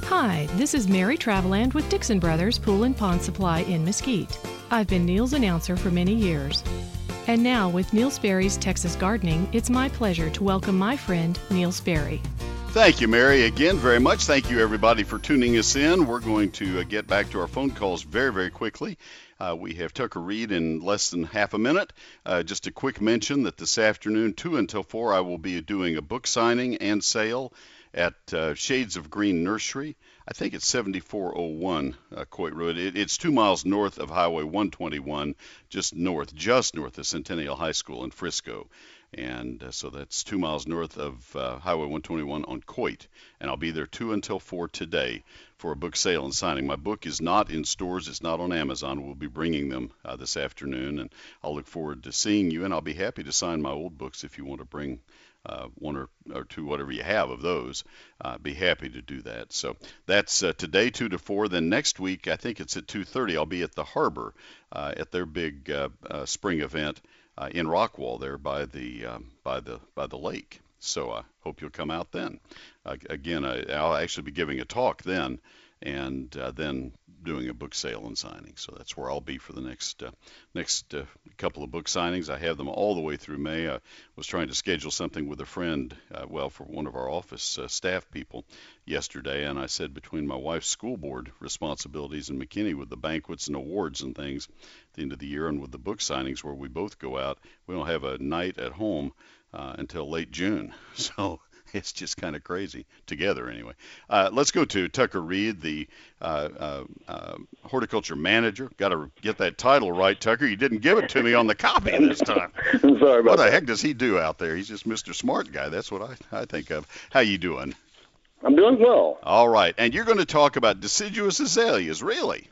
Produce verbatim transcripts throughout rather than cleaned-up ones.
Hi, this is Mary Traveland with Dixon Brothers Pool and Pond Supply in Mesquite. I've been Neil's announcer for many years. And now with Neil Sperry's Texas Gardening, it's my pleasure to welcome my friend Neil Sperry. Thank you, Mary, again very much. Thank you, everybody, for tuning us in. We're going to uh, get back to our phone calls very, very quickly. Uh, we have Tucker Reed in less than half a minute. Uh, just a quick mention that this afternoon, two until four, I will be doing a book signing and sale at uh, Shades of Green Nursery. I think it's seventy-four oh one uh, Coit Road. It, it's two miles north of Highway one twenty-one, just north, just north of Centennial High School in Frisco. And uh, so that's two miles north of uh, Highway one twenty-one on Coit. And I'll be there two until four today for a book sale and signing. My book is not in stores. It's not on Amazon. We'll be bringing them uh, this afternoon. And I'll look forward to seeing you. And I'll be happy to sign my old books if you want to bring uh, one or, or two, whatever you have of those. Uh, be happy to do that. So that's uh, today, two to four. Then next week, I think it's at two thirty. I'll be at the Harbor uh, at their big uh, uh, spring event. Uh, in Rockwall there by the um, by the by the lake. So I hope you'll come out then. Uh, again, I, I'll actually be giving a talk then, and uh, then doing a book sale and signing. So that's where I'll be for the next uh, next uh, couple of book signings. I have them all the way through May. I was trying to schedule something with a friend, uh, well, for one of our office uh, staff people yesterday, and I said between my wife's school board responsibilities and McKinney with the banquets and awards and things at the end of the year, and with the book signings where we both go out, we don't have a night at home uh, until late June. So it's just kind of crazy together anyway. Uh, let's go to Tucker Reed, the uh, uh, uh, horticulture manager. Got to get that title right, Tucker. You didn't give it to me on the copy this time. I'm sorry about What the that. heck does he do out there? He's just Mister Smart Guy. That's what I, I think of. How you doing? I'm doing well. All right. And you're going to talk about deciduous azaleas, really?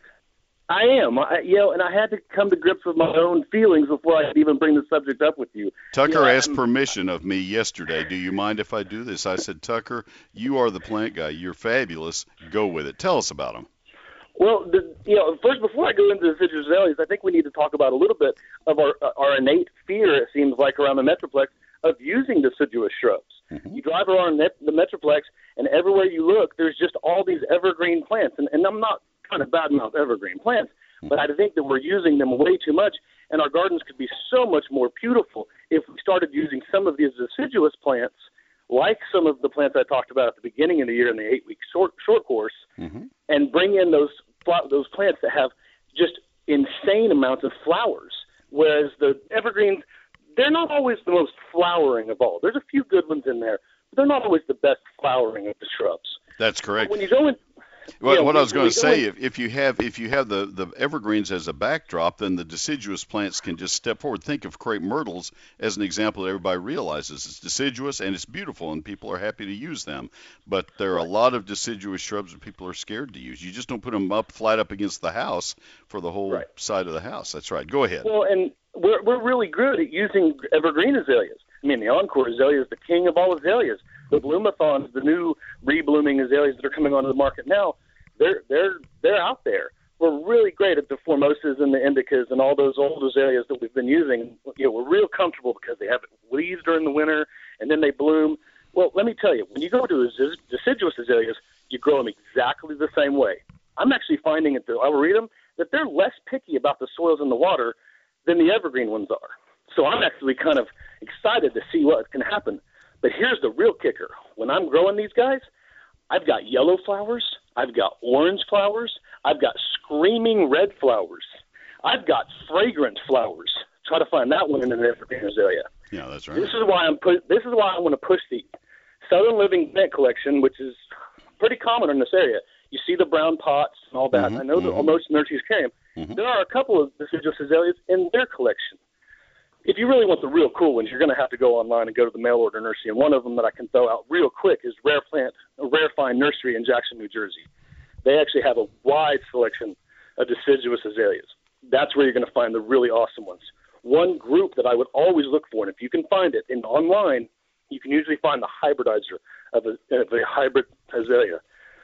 I am. I, you know, and I had to come to grips with my own feelings before I could even bring the subject up with you. Tucker You know, asked I'm- permission of me yesterday. Do you mind if I do this? I said, Tucker, you are the plant guy. You're fabulous. Go with it. Tell us about them. Well, the, you know, first, before I go into the deciduous azaleas, I think we need to talk about a little bit of our our innate fear, it seems like, around the Metroplex of using deciduous shrubs. Mm-hmm. You drive around the the Metroplex, and everywhere you look, there's just all these evergreen plants. And, and I'm not kind of badmouth evergreen plants, but I think that we're using them way too much, and our gardens could be so much more beautiful if we started using some of these deciduous plants, like some of the plants I talked about at the beginning of the year in the eight-week short, short course, Mm-hmm. and bring in those those plants that have just insane amounts of flowers, whereas the evergreens, they're not always the most flowering of all. There's a few good ones in there, but they're not always the best flowering of the shrubs. That's correct. When you go in, What, you know, what I was when going you to go say, in- if, if you have if you have the, the evergreens as a backdrop, then the deciduous plants can just step forward. Think of crepe myrtles as an example that everybody realizes it's deciduous and it's beautiful, and people are happy to use them. But there are a lot of deciduous shrubs that people are scared to use. You just don't put them up flat up against the house for the whole Right. side of the house. That's right. Go ahead. Well, and we're we're really good at using evergreen azaleas. I mean, the Encore azalea is the king of all azaleas. The Bloomathons, the new reblooming azaleas that are coming onto the market now, they're they're they're out there. We're really great at the Formosas and the Indicas and all those old azaleas that we've been using. You know, we're real comfortable because they have leaves during the winter and then they bloom. Well, let me tell you, when you go to az- deciduous azaleas, you grow them exactly the same way. I'm actually finding at the Arboretum that they're less picky about the soils and the water than the evergreen ones are. So I'm actually kind of excited to see what can happen. But here's the real kicker. When I'm growing these guys, I've got yellow flowers, I've got orange flowers, I've got screaming red flowers, I've got fragrant flowers. Try to find that one in an evergreen azalea. Yeah, that's right. This is why I'm put. This is why I want to push the Southern Living plant collection, which is pretty common in this area. You see the brown pots and all that. Mhm, I know that mhm. most nurseries carry them. Mhm. There are a couple of deciduous azaleas in their collection. If you really want the real cool ones, you're going to have to go online and go to the mail order nursery. And one of them that I can throw out real quick is Rare Plant, Rare Fine Nursery in Jackson, New Jersey. They actually have a wide selection of deciduous azaleas. That's where you're going to find the really awesome ones. One group that I would always look for, and if you can find it in online, you can usually find the hybridizer of a, of a hybrid azalea,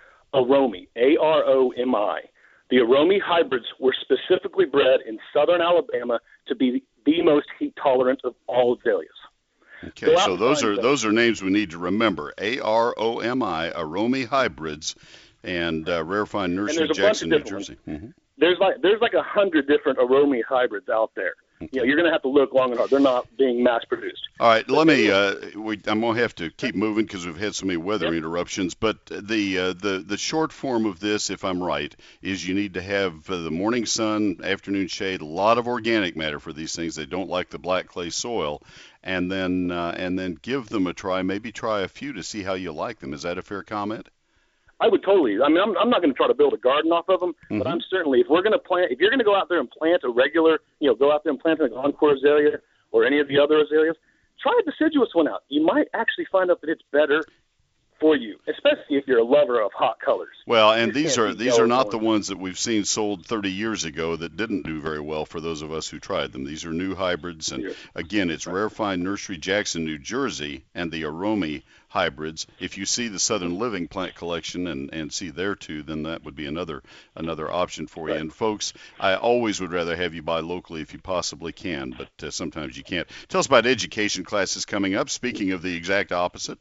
Aromi, A R O M I. The Aromi hybrids were specifically bred in southern Alabama to be the most heat tolerant of all azaleas. Okay, Go out so and those find are them. those are names we need to remember. A R O M I, Aromi hybrids. and uh, Rarefied Nursery, there's a bunch Jackson, of New different Jersey. Mm-hmm. There's like there's like a hundred different Aromi hybrids out there. Okay. You know, you're going to have to look long and hard. They're not being mass produced. All right, let me. Uh, we, I'm gonna have to keep moving because we've had so many weather Yep. interruptions. But the uh, the the short form of this, if I'm right, is you need to have uh, the morning sun, afternoon shade, a lot of organic matter for these things. They don't like the black clay soil, and then uh, and then give them a try. Maybe try a few to see how you like them. Is that a fair comment? I would totally. I mean, I'm, I'm not going to try to build a garden off of them, Mm-hmm. but I'm certainly, if we're going to plant, if you're going to go out there and plant a regular, you know, go out there and plant an Encore azalea or any of the other azaleas, try a deciduous one out. You might actually find out that it's better for you, especially if you're a lover of hot colors. Well, and You these can't are beat these are yellow not the ones. ones that we've seen sold thirty years ago that didn't do very well for those of us who tried them. These are new hybrids, and Yeah. again, it's Rarefied Nursery, Jackson, New Jersey, and the Aromi hybrids. If you see the Southern Living plant collection and, and see there too, then that would be another another option for you. Right. And folks, I always would rather have you buy locally if you possibly can, but uh, sometimes you can't. Tell us about education classes coming up. Speaking of the exact opposite.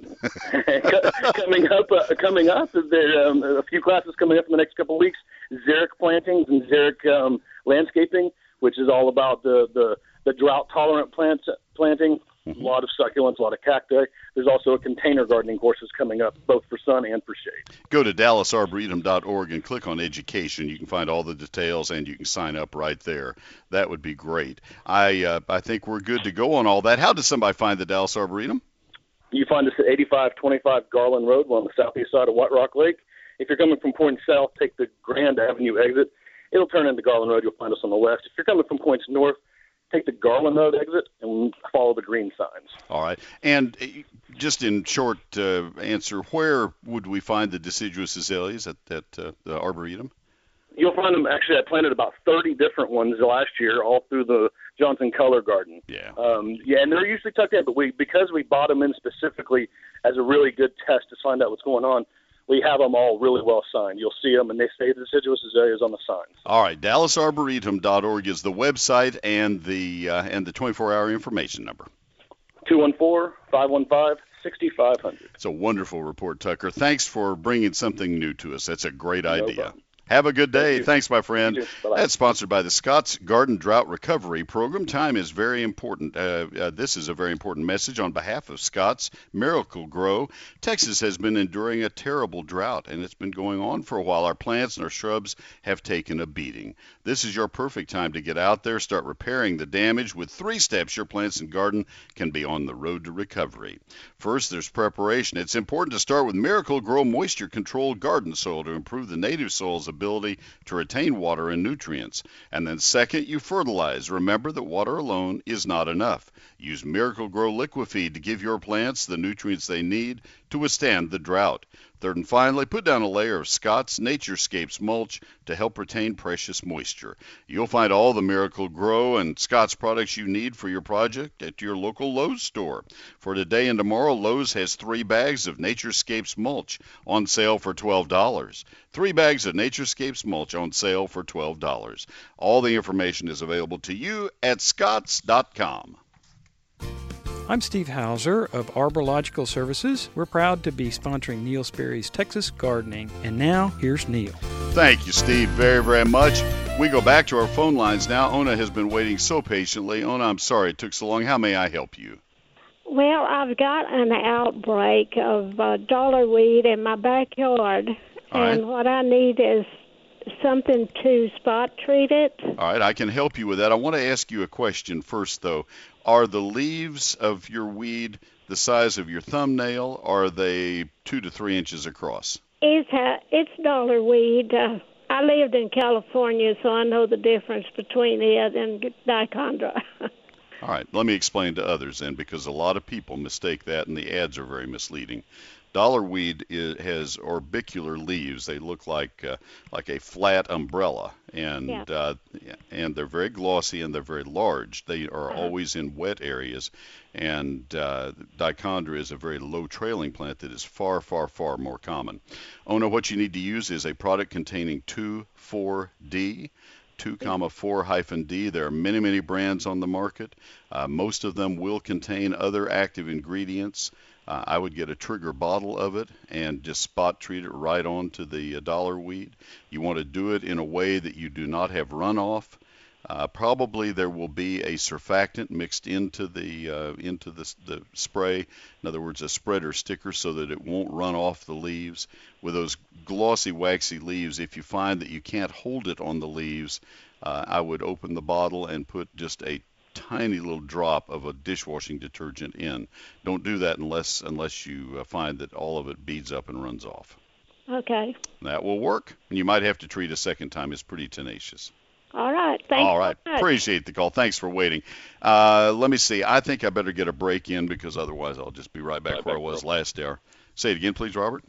coming up, uh, coming up, there um, a few classes coming up in the next couple of weeks. Xeric plantings and Xeric um, landscaping, which is all about the the, the drought tolerant plants planting. Mm-hmm. A lot of succulents, a lot of cacti. There's also a container gardening courses coming up, both for sun and for shade. Go to dallas arboretum dot org and click on education. You can find all the details and you can sign up right there. That would be great. I uh, I think we're good to go on all that. How does somebody find the Dallas Arboretum? You find us at eighty-five twenty-five Garland Road. We're on the southeast side of White Rock Lake. If you're coming from points south, take the Grand Avenue exit. It'll turn into Garland Road. You'll find us on the west. If you're coming from points north, take the Garland Road exit and follow the green signs. All right. And uh, just in short uh, answer, where would we find the deciduous azaleas at, at uh, the Arboretum? You'll find them, actually, I planted about thirty different ones last year all through the Johnson Color Garden. Yeah. Um, yeah, and they're usually tucked in, but we because we bought them in specifically as a really good test to find out what's going on, we have them all really well signed. You'll see them, and they say deciduous azaleas on the signs. All right. dallas arboretum dot org is the website and the uh, and the twenty-four hour information number. two one four, five one five, six five zero zero. It's a wonderful report, Tucker. Thanks for bringing something new to us. That's a great No idea. problem. Have a good day. Thank you. Thanks, my friend. You too. Bye-bye. That's sponsored by the Scott's Garden Drought Recovery Program. Time is very important. Uh, uh, this is a very important message on behalf of Scott's Miracle Grow. Texas has been enduring a terrible drought, and it's been going on for a while. Our plants and our shrubs have taken a beating. This is your perfect time to get out there, start repairing the damage. With three steps, your plants and garden can be on the road to recovery. First, there's preparation. It's important to start with Miracle Grow Moisture Controlled Garden Soil to improve the native soil's ability to retain water and nutrients. And then second, you fertilize. Remember that water alone is not enough. Use Miracle Grow Liquifeed to give your plants the nutrients they need to withstand the drought. Third and finally, put down a layer of Scott's Naturescapes mulch to help retain precious moisture. You'll find all the Miracle Grow and Scott's products you need for your project at your local Lowe's store. For today and tomorrow, Lowe's has three bags of Naturescapes mulch on sale for twelve dollars. Three bags of Naturescapes mulch on sale for twelve dollars. All the information is available to you at scotts dot com. I'm Steve Hauser of Arborilogical Services. We're proud to be sponsoring Neil Sperry's Texas Gardening. And now, here's Neil. Thank you, Steve, very, very much. We go back to our phone lines now. Ona has been waiting so patiently. Ona, I'm sorry it took so long. How may I help you? Well, I've got an outbreak of uh, dollarweed in my backyard, All right. and what I need is something to spot treat it. All right, I can help you with that. I want to ask you a question first, though. Are the leaves of your weed the size of your thumbnail, or are they two to three inches across? It's a, it's dollarweed. Uh, I lived in California, so I know the difference between it and dichondra. All right, let me explain to others then, because a lot of people mistake that, and the ads are very misleading. Dollarweed is, has orbicular leaves. They look like uh, like a flat umbrella, and Yeah. uh, and they're very glossy and they're very large. They are Uh-huh. always in wet areas, and uh, dichondra is a very low trailing plant that is far, far, far more common. Ona, what you need to use is a product containing two four D. two comma four hyphen D. There are many, many brands on the market. Uh, most of them will contain other active ingredients. Uh, I would get a trigger bottle of it and just spot treat it right onto the uh, dollar weed. You want to do it in a way that you do not have runoff. Uh, probably there will be a surfactant mixed into the uh, into the, the spray. In other words, a spreader sticker so that it won't run off the leaves. With those glossy, waxy leaves, if you find that you can't hold it on the leaves, uh, I would open the bottle and put just a tiny little drop of a dishwashing detergent in. Don't do that unless unless you uh, find that all of it beads up and runs off. Okay. That will work. And you might have to treat a second time. It's pretty tenacious. All right. Thanks All right. so much. Appreciate the call. Thanks for waiting. Uh, let me see. I think I better get a break in because otherwise I'll just be right back right where back I was last hour. Say it again, please, Robert.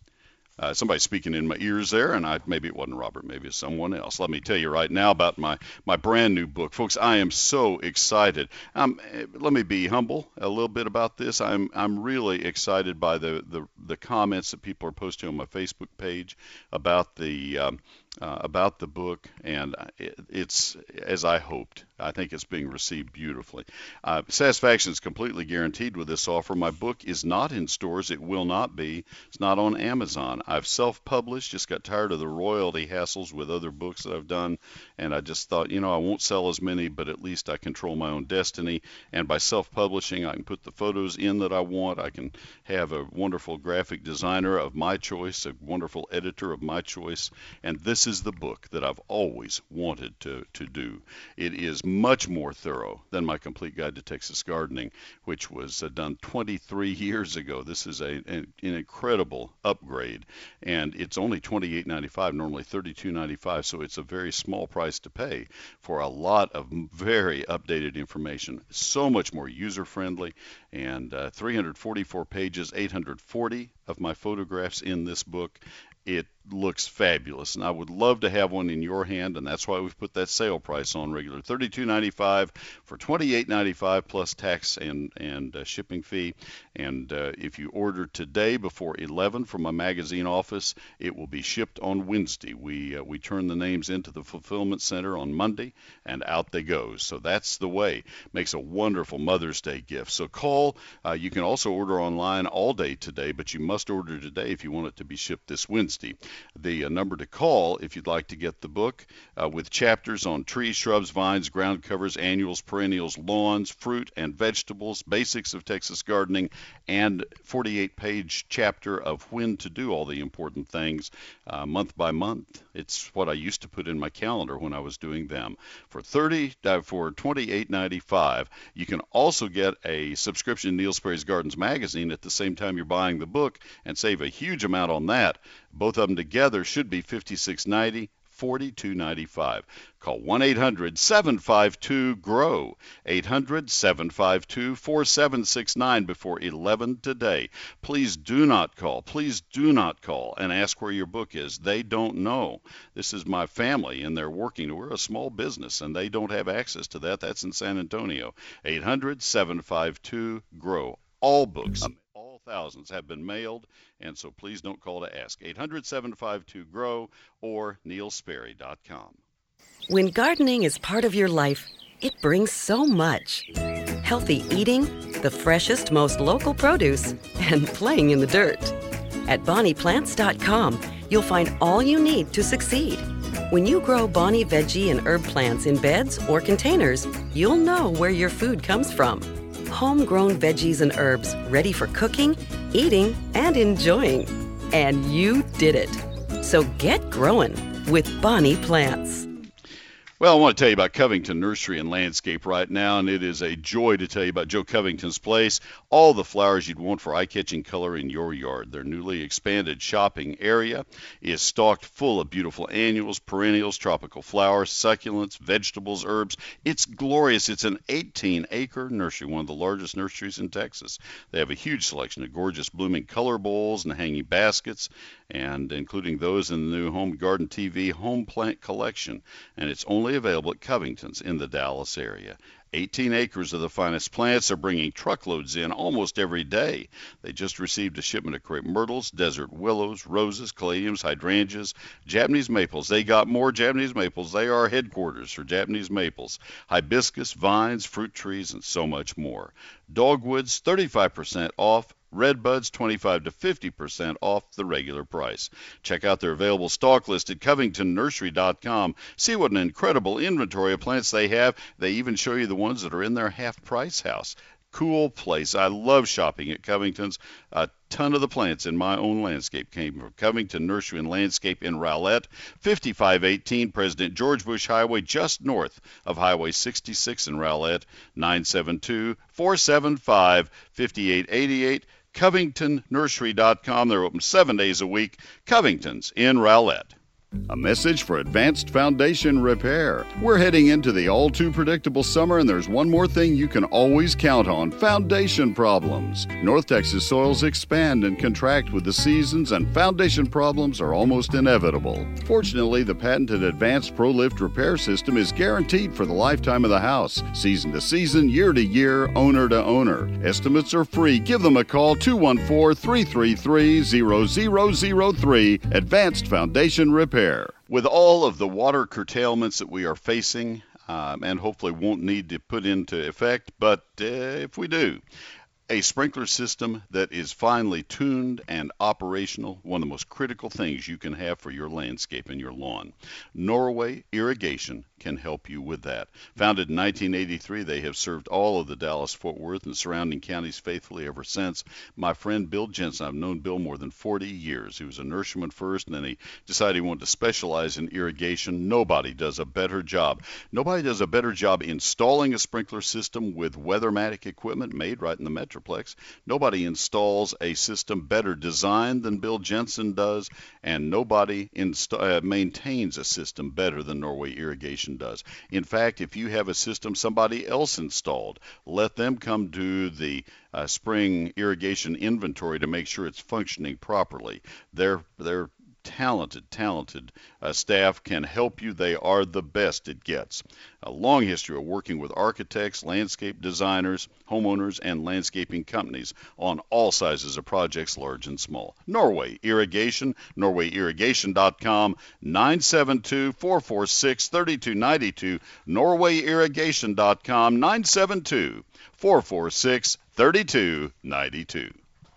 Uh, somebody's speaking in my ears there, and I maybe it wasn't Robert, maybe it's someone else. Let me tell you right now about my, my brand new book. Folks, I am so excited. Um, let me be humble a little bit about this. I'm I'm really excited by the, the, the comments that people are posting on my Facebook page about the um, uh, about the book, and it, it's as I hoped. I think it's being received beautifully. Uh, satisfaction is completely guaranteed with this offer. My book is not in stores. It will not be. It's not on Amazon. I've self-published, just got tired of the royalty hassles with other books that I've done, and I just thought, you know, I won't sell as many, but at least I control my own destiny. And by self-publishing, I can put the photos in that I want. I can have a wonderful graphic designer of my choice, a wonderful editor of my choice, and this is the book that I've always wanted to, to do. It is much more thorough than my complete guide to Texas gardening, which was uh, done twenty-three years ago. This is a, an, an incredible upgrade, and it's only twenty-eight ninety-five, normally thirty-two ninety-five, so it's a very small price to pay for a lot of very updated information. So much more user-friendly, and uh, three hundred forty-four pages, eight hundred forty of my photographs in this book. It looks fabulous, and I would love to have one in your hand, and that's why we've put that sale price on regular thirty-two ninety-five for twenty-eight ninety-five plus tax and and uh, shipping fee. And uh, if you order today before eleven from my magazine office, it will be shipped on Wednesday. We uh, we turn the names into the fulfillment center on Monday, and out they go. So that's the way. Makes a wonderful Mother's Day gift. So call. Uh, you can also order online all day today, but you must order today if you want it to be shipped this Wednesday. The uh, number to call if you'd like to get the book uh, with chapters on trees, shrubs, vines, ground covers, annuals, perennials, lawns, fruit and vegetables, basics of Texas gardening, and forty-eight page chapter of when to do all the important things uh, month by month. It's what I used to put in my calendar when I was doing them. For thirty uh, for twenty-eight ninety-five, you can also get a subscription to Neil Sperry's Gardens magazine at the same time you're buying the book and save a huge amount on that. Both of them together should be fifty-six ninety, forty-two ninety-five. Call one eight hundred seven five two G R O W, eight hundred seven five two four seven six nine before eleven today. Please do not call. Please do not call and ask where your book is. They don't know. This is my family, and they're working. We're a small business, and they don't have access to that. That's in San Antonio. eight hundred seven five two G R O W. All books. All thousands have been mailed, and so please don't call to ask. eight hundred seven five two G R O W or neil sperry dot com. When gardening is part of your life, it brings so much. Healthy eating, the freshest, most local produce, and playing in the dirt. At bonnie plants dot com, you'll find all you need to succeed. When you grow Bonnie veggie and herb plants in beds or containers, you'll know where your food comes from. Homegrown veggies and herbs ready for cooking, eating, and enjoying. And you did it. So get growing with Bonnie Plants. Well, I want to tell you about Covington Nursery and Landscape right now, and it is a joy to tell you about Joe Covington's place. All the flowers you'd want for eye-catching color in your yard. Their newly expanded shopping area is stocked full of beautiful annuals, perennials, tropical flowers, succulents, vegetables, herbs. It's glorious. It's an eighteen acre nursery, one of the largest nurseries in Texas. They have a huge selection of gorgeous blooming color bowls and hanging baskets, and including those in the new Home Garden T V Home Plant Collection. And it's only available at Covington's in the Dallas area. eighteen acres of the finest plants are bringing truckloads in almost every day. They just received a shipment of crepe myrtles, desert willows, roses, caladiums, hydrangeas, Japanese maples. They got more Japanese maples. They are headquarters for Japanese maples, hibiscus, vines, fruit trees, and so much more. Dogwoods, thirty-five percent off Redbuds twenty-five to fifty percent off the regular price. Check out their available stock list at Covington Nursery dot com. See what an incredible inventory of plants they have. They even show you the ones that are in their half-price house. Cool place. I love shopping at Covington's. A ton of the plants in my own landscape came from Covington Nursery and Landscape in Rowlett, fifty-five eighteen President George Bush Highway, just north of Highway sixty-six in Rowlett, nine seven two, four seven five, five eight eight eight. Covington Nursery dot com. They're open seven days a week. Covington's in Rowlett. A message for Advanced Foundation Repair. We're heading into the all-too-predictable summer, and there's one more thing you can always count on: foundation problems. North Texas soils expand and contract with the seasons, and foundation problems are almost inevitable. Fortunately, the patented Advanced ProLift repair system is guaranteed for the lifetime of the house, season to season, year to year, owner to owner. Estimates are free. Give them a call, two one four, three three three, zero zero zero three, Advanced Foundation Repair. With all of the water curtailments that we are facing, um, and hopefully won't need to put into effect, but uh, if we do, a sprinkler system that is finely tuned and operational, one of the most critical things you can have for your landscape and your lawn. Norway Irrigation can help you with that. Founded in nineteen eighty-three, they have served all of the Dallas-Fort Worth and surrounding counties faithfully ever since. My friend Bill Jensen, I've known Bill more than forty years. He was a nurseryman first, and then he decided he wanted to specialize in irrigation. Nobody does a better job. Nobody does a better job installing a sprinkler system with Weathermatic equipment made right in the Metroplex. Nobody installs a system better designed than Bill Jensen does, and nobody inst- uh, maintains a system better than Norway Irrigation does. In fact, if you have a system somebody else installed, let them come do the uh, spring irrigation inventory to make sure it's functioning properly. They're they're talented, talented uh, staff can help you. They are the best it gets. A long history of working with architects, landscape designers, homeowners, and landscaping companies on all sizes of projects, large and small. Norway Irrigation, Norway Irrigation dot com, nine seven two, four four six, three two nine two, Norway Irrigation dot com, nine seven two, four four six, three two nine two.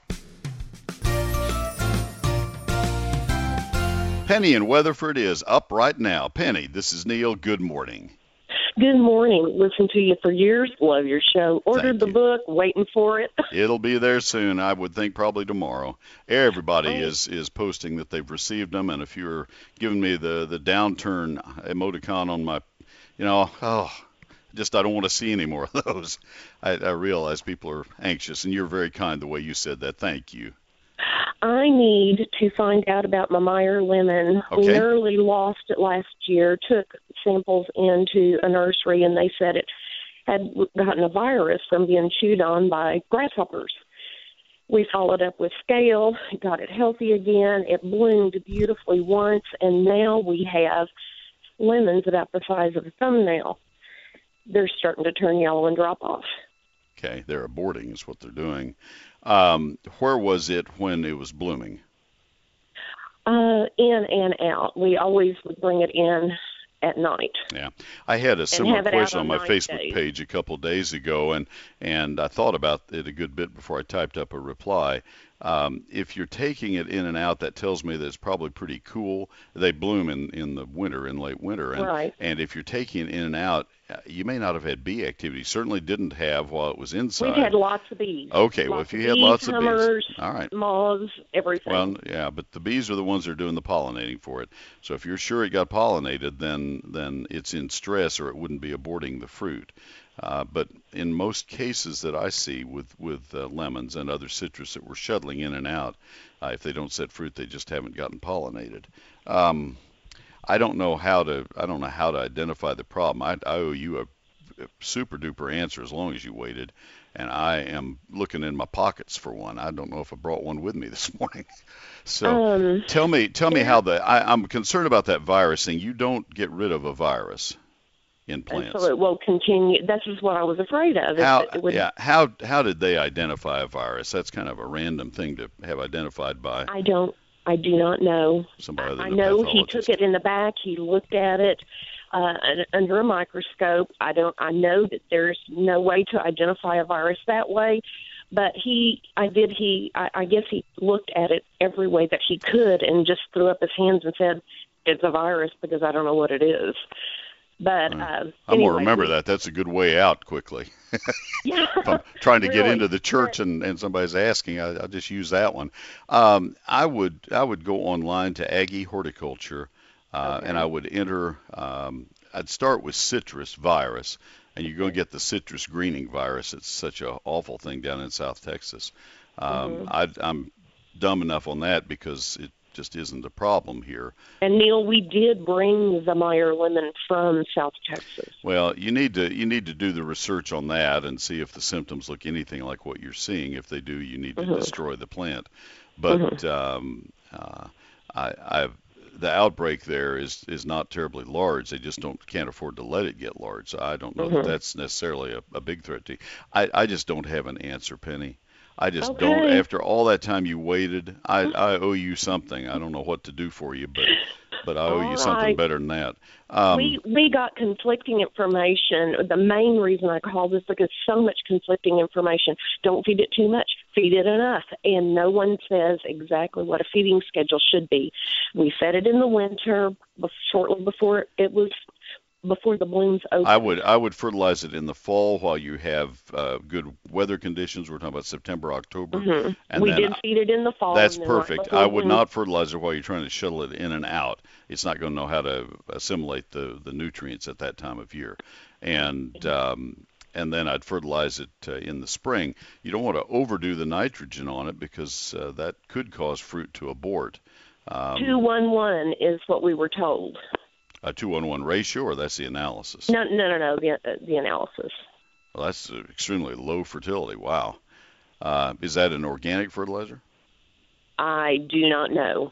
Penny in Weatherford is up right now. Penny, this is Neil. Good morning. Good morning. Listened to you for years. Love your show. Ordered Thank the you. book. Waiting for it. It'll be there soon. I would think probably tomorrow. Everybody Oh. is, is posting that they've received them, and if you're giving me the, the downturn emoticon on my, you know, oh, just I don't want to see any more of those. I, I realize people are anxious, and you're very kind the way you said that. Thank you. I need to find out about my Meyer lemon. We Okay. nearly lost it last year. Took samples into a nursery, and they said it had gotten a virus from being chewed on by grasshoppers. We followed up with scale, got it healthy again. It bloomed beautifully once, and now we have lemons about the size of a thumbnail. They're starting to turn yellow and drop off. Okay, they're aborting is what they're doing. Um, where was it when it was blooming? Uh, in and out. We always would bring it in at night. Yeah, I had a similar have it out question on on my night Facebook days. page a couple days ago, and and I thought about it a good bit before I typed up a reply. Um, if you're taking it in and out, that tells me that it's probably pretty cool. They bloom in, in the winter, in late winter, and Right. and if you're taking it in and out, uh, you may not have had bee activity. Certainly didn't have while it was inside. We've had lots of bees. Okay, well, Lots if you of had bees, lots of bees, hummers, all right. moths, everything. Well, yeah, but the bees are the ones that are doing the pollinating for it. So if you're sure it got pollinated, then then it's in stress, or it wouldn't be aborting the fruit. Uh, but in most cases that I see with with uh, lemons and other citrus that we're shuttling in and out, uh, if they don't set fruit, they just haven't gotten pollinated. Um, I don't know how to I don't know how to identify the problem. I, I owe you a, a super duper answer as long as you waited, and I am looking in my pockets for one. I don't know if I brought one with me this morning. So Um, tell me tell me yeah. how the I, I'm concerned about that virus thing. You don't get rid of a virus in and plants. so it will continue. This is what I was afraid of. is How that it would, yeah how how did they identify a virus? That's kind of a random thing to have identified by I don't. I do not know. somebody other I than a know he pathologist. took it in the back. He looked at it uh, under a microscope. I don't. I know that there's no way to identify a virus that way, But he, I did, he, I, I guess he looked at it every way that he could and just threw up his hands and said, it's a virus because I don't know what it is. But uh, I'm anyway, going to remember we, that. That's a good way out quickly. Yeah, if I'm trying to really. get into the church and, and somebody's asking, I, I'll just use that one. Um, I would I would go online to Aggie Horticulture, uh, Okay. and I would enter. Um, I'd start with citrus virus, and you're going to get the citrus greening virus. It's such an awful thing down in South Texas. Um, Mhm. I, I'm dumb enough on that because it just isn't a problem here. And Neil, we did bring the Meyer lemon from South Texas. Well, you need to you need to do the research on that and see if the symptoms look anything like what you're seeing. If they do, you need to Mhm. destroy the plant. But um, uh, I, I've the outbreak there is is not terribly large. They just don't can't afford to let it get large. So I don't know that Mhm. that's necessarily a, a big threat to you. I, I just don't have an answer, Penny. I just don't. Okay. After all that time you waited, I, I owe you something. I don't know what to do for you, but but I owe All you something right. better than that. Um, we we got conflicting information. The main reason I called is because so much conflicting information. Don't feed it too much. Feed it enough. And no one says exactly what a feeding schedule should be. We fed it in the winter, bef- shortly before it was before the blooms opened. I would I would fertilize it in the fall while you have uh, good weather conditions. We're talking about September, October, Mhm. and We then did feed it in the fall. that's and then right perfect. before I would blooms- not fertilize it while you're trying to shuttle it in and out. It's not going to know how to assimilate the the nutrients at that time of year, and um, and then I'd fertilize it uh, in the spring. You don't want to overdo the nitrogen on it because uh, that could cause fruit to abort. Um, Two one one is what we were told. a two one one ratio, or that's the analysis? No, no, no, no. The uh, the analysis. Well, that's uh, extremely low fertility. Wow. Uh, is that an organic fertilizer? I do not know.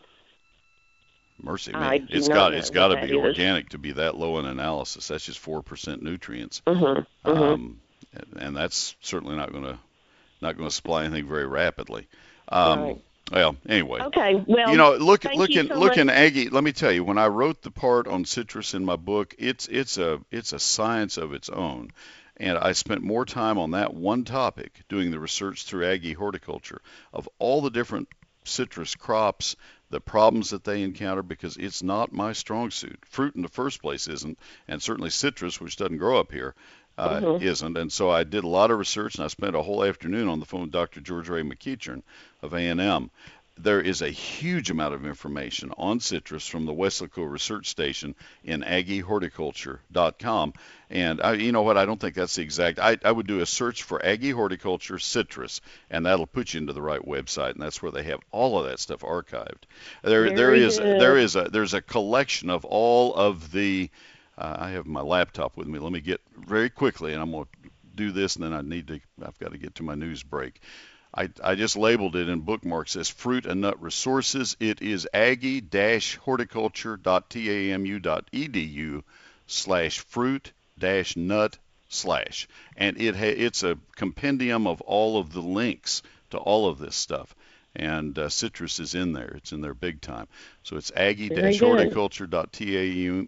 Mercy me. I do It's not got know it's got to what that be is. organic to be that low in analysis. That's just four percent nutrients. Mm-hmm. Mm-hmm. Um, and, and that's certainly not going to not going to supply anything very rapidly. Um, Right. Well, anyway. Okay. Well, You know, look, thank look you in, so look much. in Aggie. Let me tell you, when I wrote the part on citrus in my book, it's it's a it's a science of its own, and I spent more time on that one topic doing the research through Aggie Horticulture of all the different citrus crops, the problems that they encounter, because it's not my strong suit. Fruit in the first place isn't, and certainly citrus, which doesn't grow up here, uh, Mhm. isn't. And so I did a lot of research, and I spent a whole afternoon on the phone with Doctor George Ray McEachern of A and M. There is a huge amount of information on citrus from the Weslaco Research Station in Aggie Horticulture dot com. And I, you know what? I don't think that's the exact. I, I would do a search for Aggie Horticulture citrus, and that'll put you into the right website. And that's where they have all of that stuff archived. There, there Very is, good. there is a, there's a collection of all of the. Uh, I have my laptop with me. Let me get very quickly, and I'm going to do this, and then I need to. I've got to get to my news break. I, I just labeled it in bookmarks as fruit and nut resources. It is aggie dash horticulture dot tamu dot edu slash fruit dash nut slash. And it ha- it's a compendium of all of the links to all of this stuff. And uh, citrus is in there. It's in there big time. So it's aggie dash horticulture dot tamu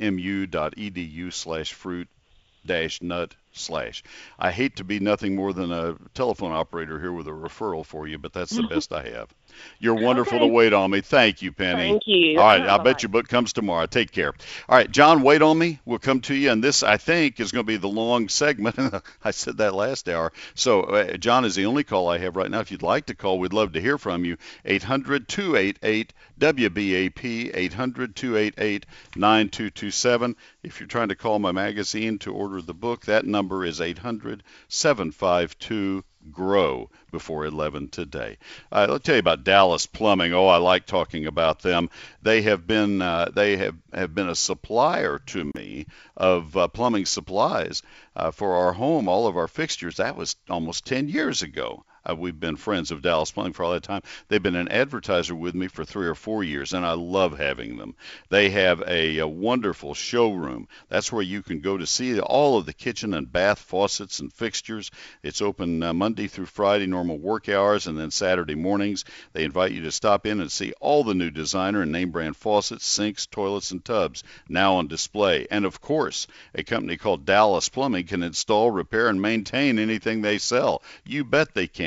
dot edu slash fruit dash nut slash. I hate to be nothing more than a telephone operator here with a referral for you, but that's the best I have. You're wonderful Okay. to wait on me. Thank you, Penny. Thank you. All right, Uh-huh, I bet bye-bye. your book comes tomorrow. Take care. All right, John, wait on me. We'll come to you, and this, I think, is going to be the long segment. I said that last hour. So, uh, John is the only call I have right now. If you'd like to call, we'd love to hear from you. eight hundred, two eight eight, W B A P, eight hundred, two eight eight, nine two two seven. If you're trying to call my magazine to order the book, that number is eight hundred, seven five two, GROW before eleven today. Uh, I'll tell you about Dallas Plumbing. Oh, I like talking about them. They have been uh, they have, have been a supplier to me of uh, plumbing supplies uh, for our home, all of our fixtures. That was almost ten years ago. Uh, we've been friends of Dallas Plumbing for all that time. They've been an advertiser with me for three or four years, and I love having them. They have a, a wonderful showroom. That's where you can go to see all of the kitchen and bath faucets and fixtures. It's open uh, Monday through Friday, normal work hours, and then Saturday mornings. They invite you to stop in and see all the new designer and name brand faucets, sinks, toilets, and tubs now on display. And of course, a company called Dallas Plumbing can install, repair, and maintain anything they sell. You bet they can.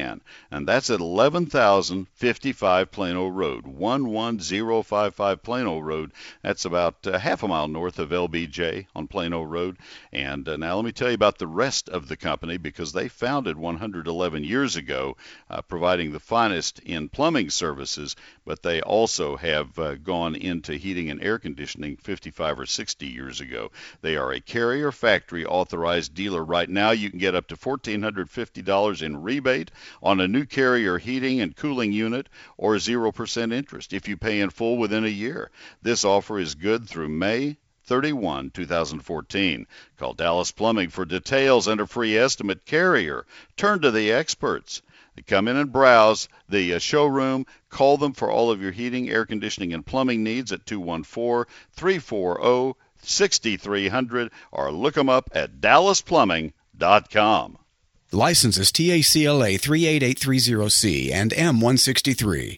can. And that's at eleven thousand fifty-five Plano Road, one one zero five five Plano Road. That's about uh, half a mile north of L B J on Plano Road. And uh, now let me tell you about the rest of the company, because they founded one hundred eleven years ago, uh, providing the finest in plumbing services, but they also have uh, gone into heating and air conditioning fifty-five or sixty years ago. They are a Carrier factory authorized dealer. Right now you can get up to one thousand four hundred fifty dollars in rebate on a new Carrier heating and cooling unit, or zero percent interest if you pay in full within a year. This offer is good through May thirty-first, two thousand fourteen. Call Dallas Plumbing for details and a free estimate. Carrier, turn to the experts. Come in and browse the uh, showroom. Call them for all of your heating, air conditioning, and plumbing needs at two one four, three four zero, six three zero zero, or look them up at dallas plumbing dot com. License is T A C L A three eight eight three zero C and M one sixty-three.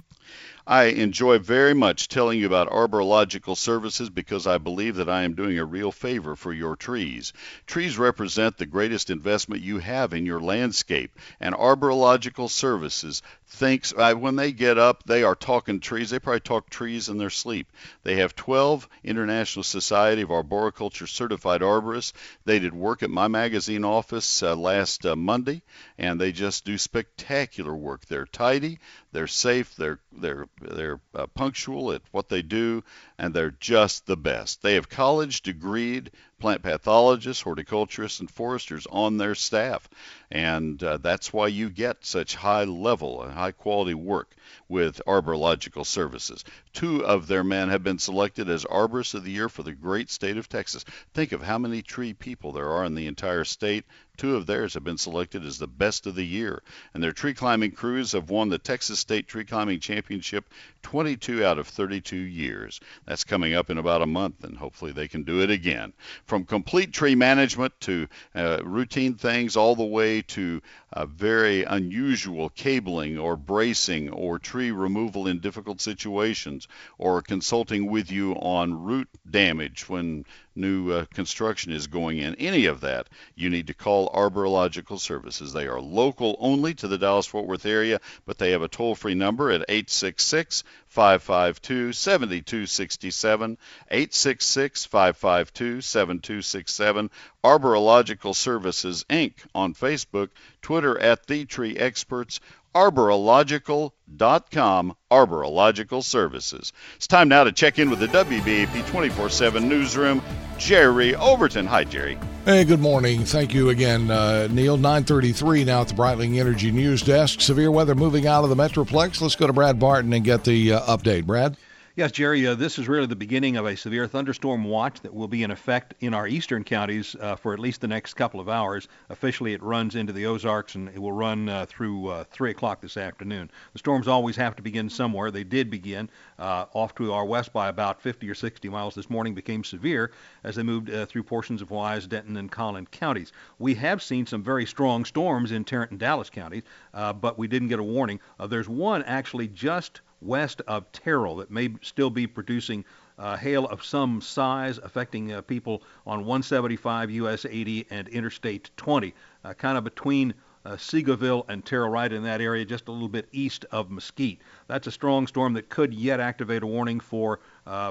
I enjoy very much telling you about Arborilogical Services because I believe that I am doing a real favor for your trees. Trees represent the greatest investment you have in your landscape, and Arborilogical Services thinks uh, when they get up, they are talking trees. They probably talk trees in their sleep. They have twelve International Society of Arboriculture certified arborists. They did work at my magazine office uh, last uh, Monday, and they just do spectacular work. They're tidy, they're safe, they're they're they're uh, punctual at what they do, and they're just the best. They have college degreed plant pathologists, horticulturists, and foresters on their staff, and uh, that's why you get such high level and high quality work with Arborilogical Services. Two of their men have been selected as Arborists of the Year for the great state of Texas. Think of how many tree people there are in the entire state. Two of theirs have been selected as the best of the year, and their tree climbing crews have won the Texas State Tree Climbing Championship twenty-two out of thirty-two years. That's coming up in about a month, and hopefully they can do it again. From complete tree management to uh, routine things, all the way to uh, very unusual cabling or bracing or tree removal in difficult situations, or consulting with you on root damage when new uh, construction is going in. Any of that, you need to call Arborilogical Services. They are local only to the Dallas-Fort Worth area, but they have a toll-free number at eight six six, five five two, seven two six seven, eight six six, five five two, seven two six seven. Arborilogical Services, Incorporated on Facebook, Twitter at The Tree Experts, arborilogical dot com, Arborilogical Services. It's time now to check in with the W B A P twenty-four seven newsroom, Jerry Overton. Hi, Jerry. Hey, good morning. Thank you again, uh, Neil. nine thirty-three now at the Breitling Energy News Desk. Severe weather moving out of the Metroplex. Let's go to Brad Barton and get the uh, update. Brad? Yes, Jerry, uh, this is really the beginning of a severe thunderstorm watch that will be in effect in our eastern counties uh, for at least the next couple of hours. Officially, it runs into the Ozarks, and it will run uh, through uh, three o'clock this afternoon. The storms always have to begin somewhere. They did begin uh, off to our west by about fifty or sixty miles this morning, became severe as they moved uh, through portions of Wise, Denton, and Collin counties. We have seen some very strong storms in Tarrant and Dallas counties, uh, but we didn't get a warning. Uh, there's one actually just west of Terrell that may still be producing uh, hail of some size, affecting uh, people on one seventy-five U S eighty and Interstate twenty, uh, kind of between uh, Seagoville and Terrell, right in that area, just a little bit east of Mesquite. That's a strong storm that could yet activate a warning for uh,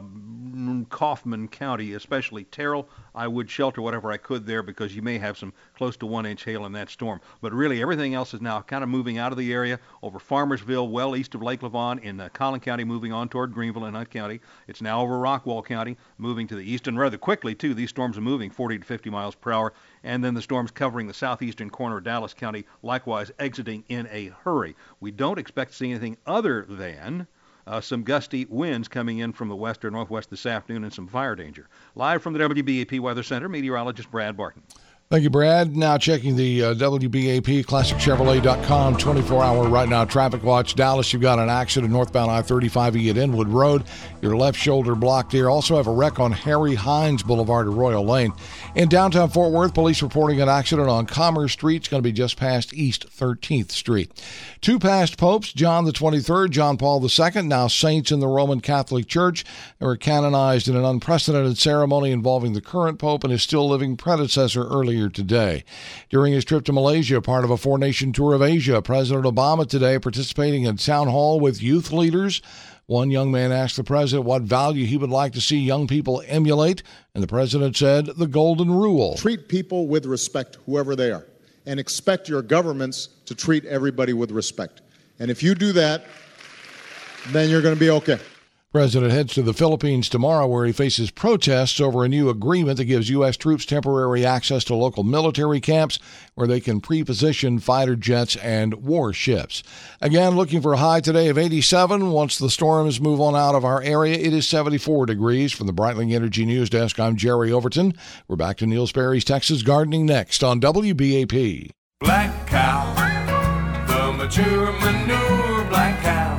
Kaufman County, especially Terrell. I would shelter whatever I could there because you may have some close to one inch hail in that storm. But really, everything else is now kind of moving out of the area over Farmersville, well east of Lake Lavon, in uh, Collin County, moving on toward Greenville and Hunt County. It's now over Rockwall County, moving to the east, and rather quickly, too. These storms are moving forty to fifty miles per hour, and then the storms covering the southeastern corner of Dallas County, likewise exiting in a hurry. We don't expect to see anything other than Uh, some gusty winds coming in from the west or northwest this afternoon and some fire danger. Live from the W B A P Weather Center, meteorologist Brad Barton. Thank you, Brad. Now checking the uh, W B A P, classic chevrolet dot com, twenty-four hour right now traffic watch. Dallas, you've got an accident northbound I thirty-five E at Inwood Road. Your left shoulder blocked here. Also have a wreck on Harry Hines Boulevard at Royal Lane. In downtown Fort Worth, police reporting an accident on Commerce Street. It's going to be just past East thirteenth Street. Two past popes, John the twenty-third, John Paul the second, now saints in the Roman Catholic Church. They were canonized in an unprecedented ceremony involving the current pope and his still living predecessor earlier earlier today. During his trip to Malaysia, part of a four-nation tour of Asia, President Obama today participating in town hall with youth leaders. One young man asked the president what value he would like to see young people emulate, and the president said the golden rule. Treat people with respect, whoever they are, and expect your governments to treat everybody with respect. And if you do that, then you're going to be okay. President heads to the Philippines tomorrow, where he faces protests over a new agreement that gives U S troops temporary access to local military camps where they can pre-position fighter jets and warships. Again, looking for a high today of eighty-seven. Once the storms move on out of our area, it is seventy-four degrees. From the Breitling Energy News Desk, I'm Jerry Overton. We're back to Neil Sperry's Texas Gardening next on W B A P. Black cow, the mature manure black cow.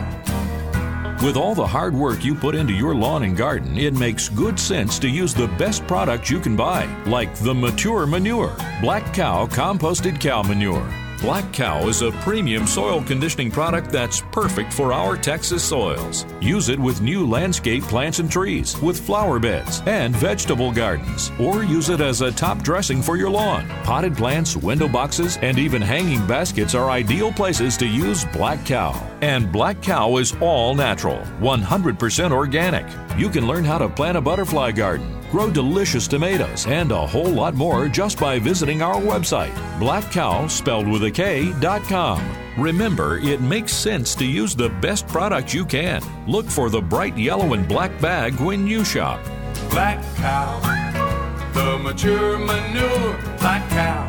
With all the hard work you put into your lawn and garden, it makes good sense to use the best product you can buy, like the Mature Manure, Black Cow Composted Cow Manure. Black Cow is a premium soil conditioning product that's perfect for our Texas soils. Use it with new landscape plants and trees, with flower beds and vegetable gardens, or use it as a top dressing for your lawn. Potted plants, window boxes, and even hanging baskets are ideal places to use Black Cow. And Black Cow is all natural, one hundred percent organic. You can learn how to plant a butterfly garden, grow delicious tomatoes, and a whole lot more just by visiting our website, black cow, spelled with a K, dot com. Remember, it makes sense to use the best product you can. Look for the bright yellow and black bag when you shop. Black cow, the mature manure, black cow.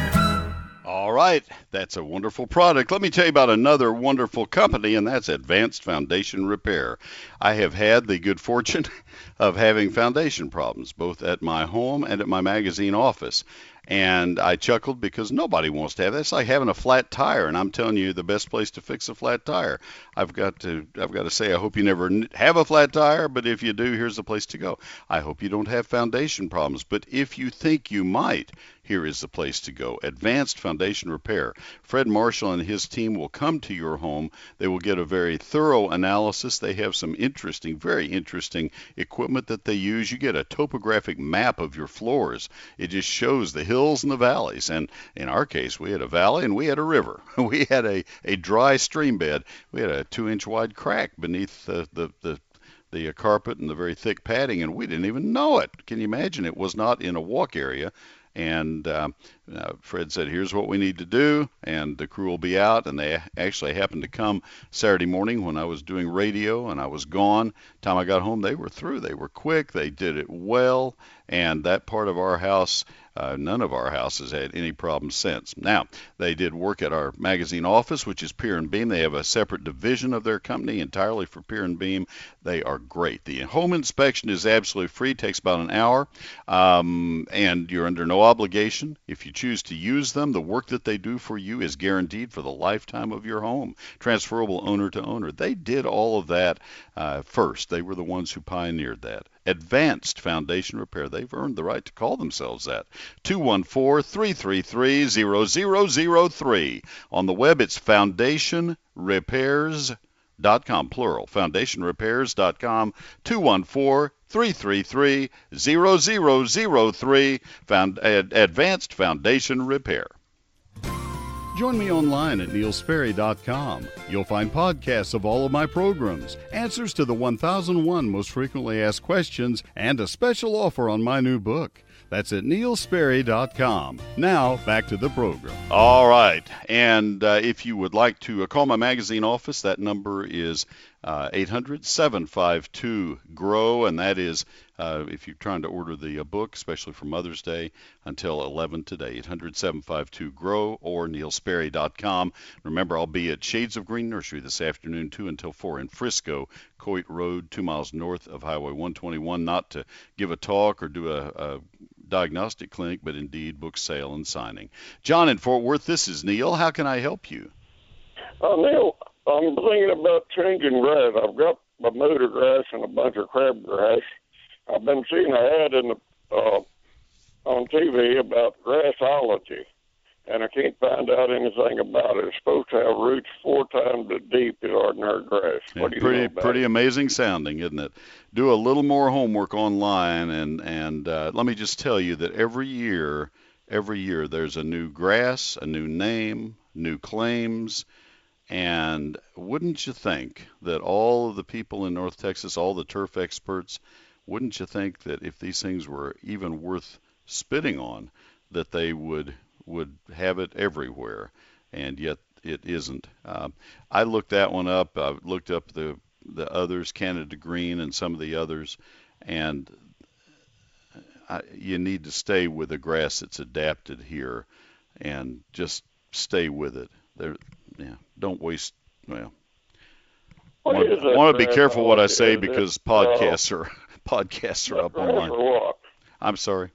All right, that's a wonderful product. Let me tell you about another wonderful company, and that's Advanced Foundation Repair. I have had the good fortune of having foundation problems, both at my home and at my magazine office. And I chuckled because nobody wants to have that. It's like having a flat tire, and I'm telling you the best place to fix a flat tire. I've got to I've got to say I hope you never have a flat tire, but if you do, here's the place to go. I hope you don't have foundation problems, but if you think you might, here is the place to go. Advanced Foundation Repair. Fred Marshall and his team will come to your home. They will get a very thorough analysis. They have some interesting, very interesting equipment that they use. You get a topographic map of your floors. It just shows the hills and the valleys. And in our case, we had a valley and we had a river. We had a, a dry stream bed. We had a two-inch wide crack beneath the, the, the the carpet and the very thick padding, and we didn't even know it. Can you imagine? It was not in a walk area. And uh, uh, Fred said, here's what we need to do, and the crew will be out. And they actually happened to come Saturday morning when I was doing radio and I was gone. Time I got home, they were through. They were quick. They did it well. And that part of our house, uh, none of our houses had any problems since. Now, they did work at our magazine office, which is Pier and Beam. They have a separate division of their company entirely for Pier and Beam. They are great. The home inspection is absolutely free. It takes about an hour, um, and you're under no obligation. If you choose to use them, the work that they do for you is guaranteed for the lifetime of your home, transferable owner to owner. They did all of that uh, first. They were the ones who pioneered that. Advanced Foundation Repair. They've earned the right to call themselves that. two one four, three three three, zero zero zero three. On the web, it's foundation repairs dot com, plural, foundation repairs dot com, two one four, three three three, zero zero zero three, found, ad, Advanced Foundation Repair. Join me online at neil sperry dot com. You'll find podcasts of all of my programs, answers to the one thousand one most frequently asked questions, and a special offer on my new book. That's at neil sperry dot com. Now, back to the program. All right. And uh, if you would like to uh, call my magazine office, that number is uh, eight hundred, seven five two, G R O W, and that is uh, if you're trying to order the uh, book, especially for Mother's Day, until eleven today, eight hundred, seven five two, G R O W or neil sperry dot com. Remember, I'll be at Shades of Green Nursery this afternoon, two until four in Frisco, Coit Road, two miles north of Highway one twenty-one, not to give a talk or do a, a diagnostic clinic, but indeed book sale and signing. John in Fort Worth, this is Neil. How can I help you? Uh, Neil, I'm thinking about changing grass. I've got my motor grass and a bunch of crabgrass. I've been seeing an ad in the, uh, on T V about grassology, and I can't find out anything about it. It's supposed to have roots four times as deep as ordinary grass. What do you pretty, know about pretty it? amazing sounding, isn't it? Do a little more homework online, and and uh, let me just tell you that every year, every year there's a new grass, a new name, new claims. And wouldn't you think that all of the people in North Texas, all the turf experts, wouldn't you think that if these things were even worth spitting on, that they would would have it everywhere? And yet it isn't. Um, I looked that one up. I looked up the the others, Canada Green and some of the others, and I, you need to stay with the grass that's adapted here, and just stay with it. There, yeah. Don't waste. Well, What want, is that want to be grass careful what I allergy? say Is it, because uh, podcasts are podcasts are up grass online. or what? I'm sorry.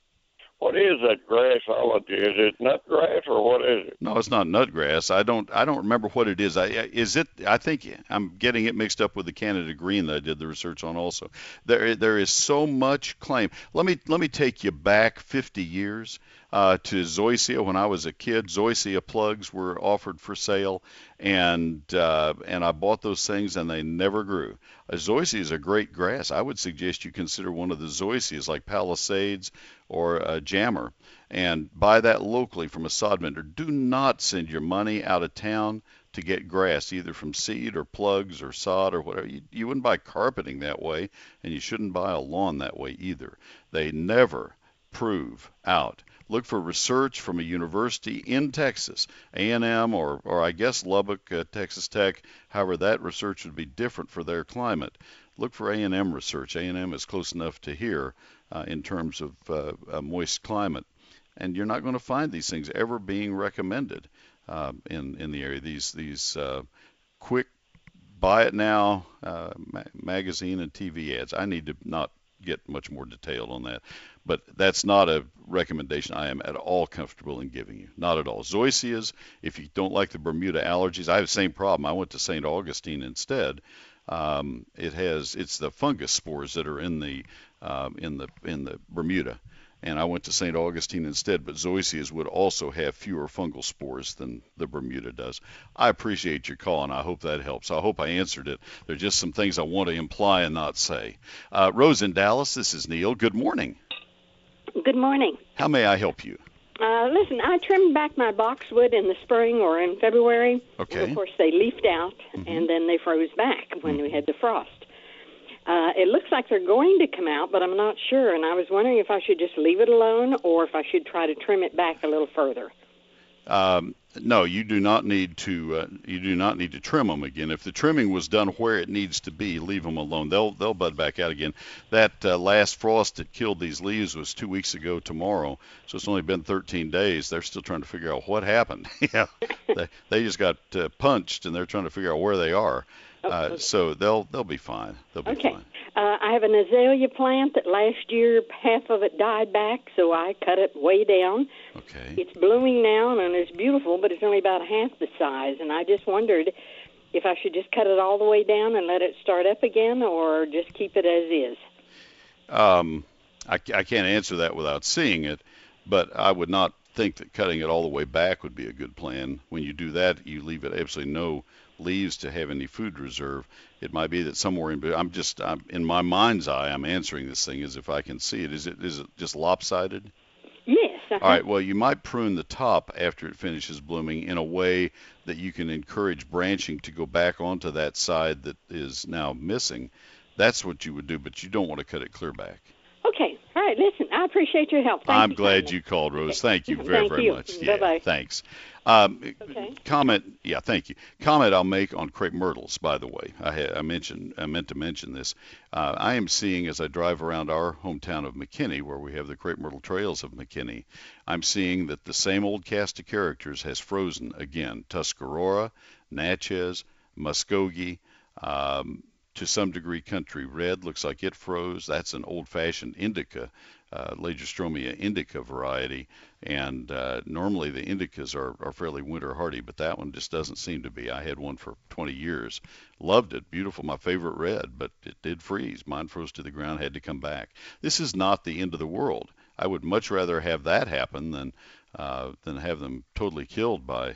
What is that grassology? Is it nut grass or what is it? No, it's not nutgrass. I don't. I don't remember what it is. I is it. I think I'm getting it mixed up with the Canada Green that I did the research on. Also, there there is so much claim. Let me let me take you back fifty years uh, to Zoysia. When I was a kid, Zoysia plugs were offered for sale, and uh, and I bought those things, and they never grew. A Zoysia is a great grass. I would suggest you consider one of the Zoysias, like Palisades or a Jammer, and buy that locally from a sod vendor. Do not send your money out of town to get grass, either from seed or plugs or sod or whatever. You, you wouldn't buy carpeting that way, and you shouldn't buy a lawn that way either. They never prove out. Look for research from a university in Texas, A and M or, or I guess Lubbock, uh, Texas Tech. However, that research would be different for their climate. Look for A and M research. A and M is close enough to here uh, in terms of uh, a moist climate. And you're not going to find these things ever being recommended uh, in, in the area. These, these uh, quick buy it now uh, ma- magazine and T V ads. I need to not get much more detailed on that. But that's not a recommendation I am at all comfortable in giving you. Not at all. Zoysias, if you don't like the Bermuda allergies, I have the same problem. I went to Saint Augustine instead. Um, it has it's the fungus spores that are in the um, in the in the Bermuda, and I went to Saint Augustine instead. But Zoysias would also have fewer fungal spores than the Bermuda does. I appreciate your call, and I hope that helps. I hope I answered it. There are just some things I want to imply and not say. Uh, Rose in Dallas, this is Neil. Good morning. Good morning. How may I help you? Uh, listen, I trimmed back my boxwood in the spring or in February. Okay. And of course, they leafed out, mm-hmm. and then they froze back when mm-hmm. we had the frost. Uh, it looks like they're going to come out, but I'm not sure. And I was wondering if I should just leave it alone or if I should try to trim it back a little further. Um, no, you do not need to. Uh, you do not need to trim them again. If the trimming was done where it needs to be, leave them alone. They'll they'll bud back out again. That uh, last frost that killed these leaves was two weeks ago tomorrow, so it's only been thirteen days. They're still trying to figure out what happened. yeah, they they just got uh, punched, and they're trying to figure out where they are. Uh, so they'll they'll be fine. They'll be okay. fine. Uh, I have an azalea plant that last year half of it died back, so I cut it way down. Okay. It's blooming now, and it's beautiful, but it's only about half the size. And I just wondered if I should just cut it all the way down and let it start up again, or just keep it as is. Um, I, I can't answer that without seeing it, but I would not think that cutting it all the way back would be a good plan. When you do that, you leave it absolutely no leaves to have any food reserve. It might be that somewhere in, I'm just, I'm, in my mind's eye, I'm answering this thing as if I can see it. Is it, is it just lopsided? Yes. Uh-huh. All right, well, you might prune the top after it finishes blooming in a way that you can encourage branching to go back onto that side that is now missing. That's what you would do, but you don't want to cut it clear back. Okay. All right. Listen, I appreciate your help. Thank I'm you glad kindly. you called, Rose. Thank you Okay. very, Thank very you. much. Bye-bye. Yeah, thanks. Um, Okay. Comment, yeah, thank you. Comment I'll make on crepe myrtles, by the way. I, had, I mentioned, I meant to mention this. Uh, I am seeing, as I drive around our hometown of McKinney, where we have the crepe myrtle trails of McKinney, I'm seeing that the same old cast of characters has frozen again. Tuscarora, Natchez, Muskogee, um, to some degree country red, looks like it froze. That's an old-fashioned indica, uh, Lagestromia indica variety, and uh, normally the indicas are, are fairly winter hardy, but that one just doesn't seem to be. I had one for twenty years, loved it, beautiful, my favorite red, but it did freeze. Mine froze to the ground, had to come back. This is not the end of the world. I would much rather have that happen than uh, than have them totally killed by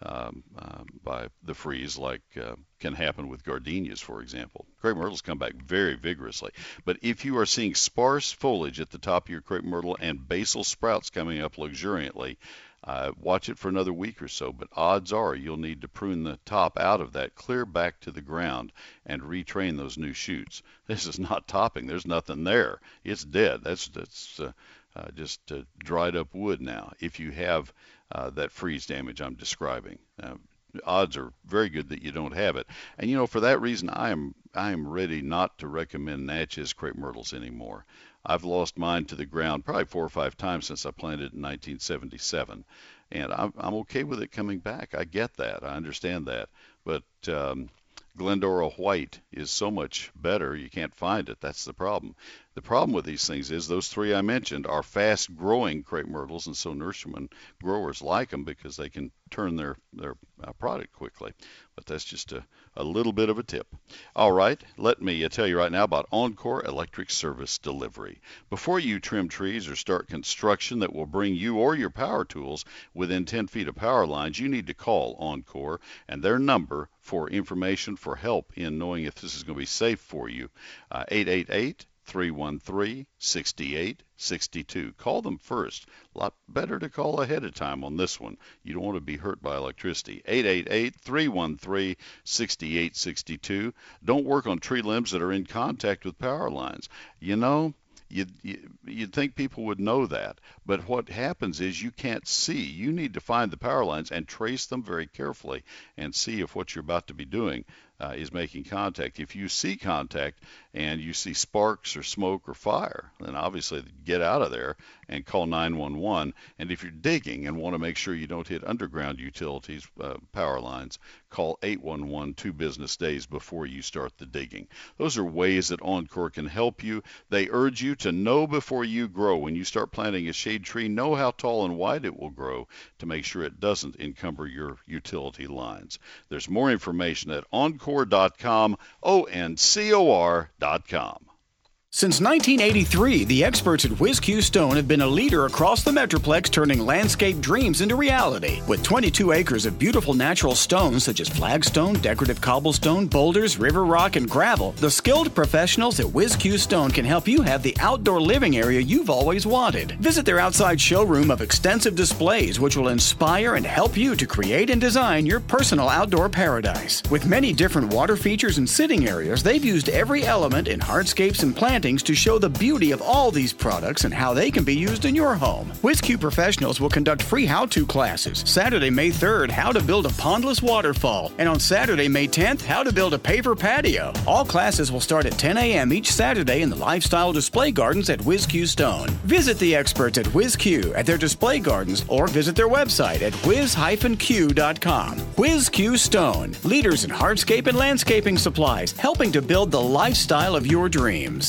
um, uh, by the freeze, like uh, can happen with gardenias, for example. Crepe myrtles come back very vigorously. But if you are seeing sparse foliage at the top of your crepe myrtle and basal sprouts coming up luxuriantly, uh, watch it for another week or so. But odds are you'll need to prune the top out of that clear back to the ground and retrain those new shoots. This is not topping. There's nothing there. It's dead. That's, that's uh, uh, just uh, dried up wood now. If you have uh, that freeze damage I'm describing. Uh, odds are very good that you don't have it. And you know, for that reason, I am I am ready not to recommend Natchez crepe myrtles anymore. I've lost mine to the ground probably four or five times since I planted it in nineteen seventy-seven, and I'm I'm okay with it coming back. I get that. I understand that. But um, Glendora White is so much better. You can't find it. That's the problem. The problem with these things is those three I mentioned are fast-growing crepe myrtles, and so nurserymen, growers like them because they can turn their, their uh, product quickly. But that's just a, a little bit of a tip. All right, let me uh, tell you right now about Encore Electric Service Delivery. Before you trim trees or start construction that will bring you or your power tools within ten feet of power lines, you need to call Encore, and their number for information, for help in knowing if this is going to be safe for you, uh, eight eight eight, three one three, six eight six two. Call them first. A lot better to call ahead of time on this one. You don't want to be hurt by electricity. eight eight eight, three one three, six eight six two. Don't work on tree limbs that are in contact with power lines. You know, You'd, you'd think people would know that, but what happens is you can't see. You need to find the power lines and trace them very carefully and see if what you're about to be doing uh, is making contact. If you see contact and you see sparks or smoke or fire, then obviously get out of there and call nine one one. And if you're digging and want to make sure you don't hit underground utilities, uh, power lines, call eight one one two business days before you start the digging. Those are ways that Encore can help you. They urge you to know before you grow. When you start planting a shade tree, know how tall and wide it will grow to make sure it doesn't encumber your utility lines. There's more information at encore dot com, O N C O R dot com. Since nineteen eighty-three, the experts at WhizQ Stone have been a leader across the Metroplex, turning landscape dreams into reality. With twenty-two acres of beautiful natural stones such as flagstone, decorative cobblestone, boulders, river rock, and gravel, the skilled professionals at WhizQ Stone can help you have the outdoor living area you've always wanted. Visit their outside showroom of extensive displays which will inspire and help you to create and design your personal outdoor paradise. With many different water features and sitting areas, they've used every element in hardscapes and plantings to show the beauty of all these products and how they can be used in your home. WhizQ professionals will conduct free how-to classes. Saturday, May third, how to build a pondless waterfall. And on Saturday, May tenth, how to build a paver patio. All classes will start at ten a.m. each Saturday in the Lifestyle Display Gardens at WhizQ Stone. Visit the experts at WhizQ at their display gardens or visit their website at whiz q dot com. WhizQ Stone, leaders in hardscape and landscaping supplies, helping to build the lifestyle of your dreams.